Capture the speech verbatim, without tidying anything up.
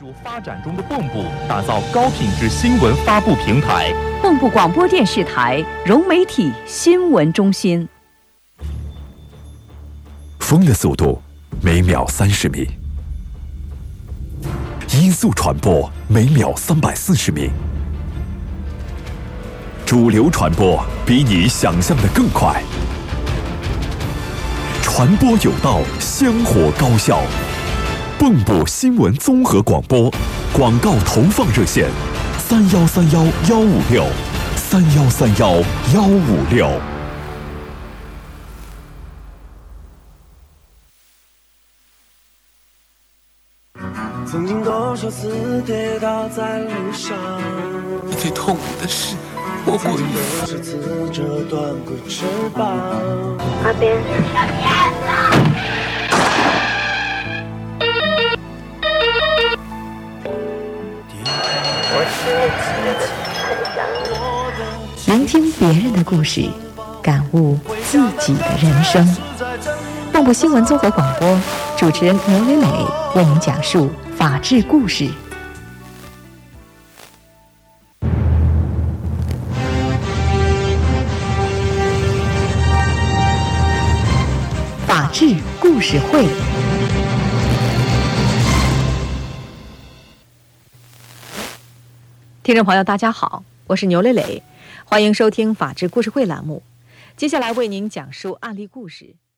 助发展中的蚌埠打造高品质新闻发布平台。 蚌埠广播电视台融媒体新闻中心。 风的速度每秒三十米，音速传播每秒三百四十米，主流传播比你想象的更快，传播有道，香火高效。蚌埠新闻综合广播广告投放热线：三幺三幺幺五六，三幺三幺幺五六。 曾经多少次跌倒在路上， 最痛苦的是我过于多少次折断过翅膀。 阿边，我是很想你。 聆听别人的故事，感悟自己的人生。蚌埠新闻综合广播主持人牛磊磊为您讲述法治故事。法治故事会。 听众朋友大家好，我是牛磊磊，欢迎收听法治故事会栏目。接下来为您讲述案例故事。